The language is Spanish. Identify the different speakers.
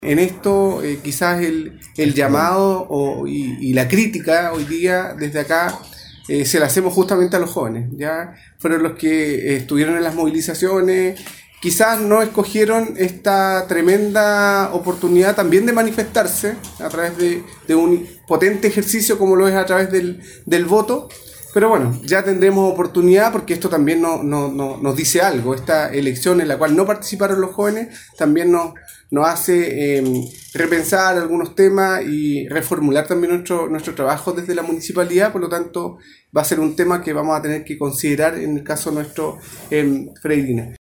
Speaker 1: En esto quizás el llamado y la crítica hoy día desde acá se la hacemos justamente a los jóvenes. Ya fueron los que estuvieron en las movilizaciones, quizás no escogieron esta tremenda oportunidad también de manifestarse a través de un potente ejercicio como lo es a través del voto. Pero bueno, ya tendremos oportunidad porque esto también nos dice algo. Esta elección en la cual no participaron los jóvenes también nos hace repensar algunos temas y reformular también nuestro trabajo desde la municipalidad. Por lo tanto, va a ser un tema que vamos a tener que considerar en el caso nuestro Freirina.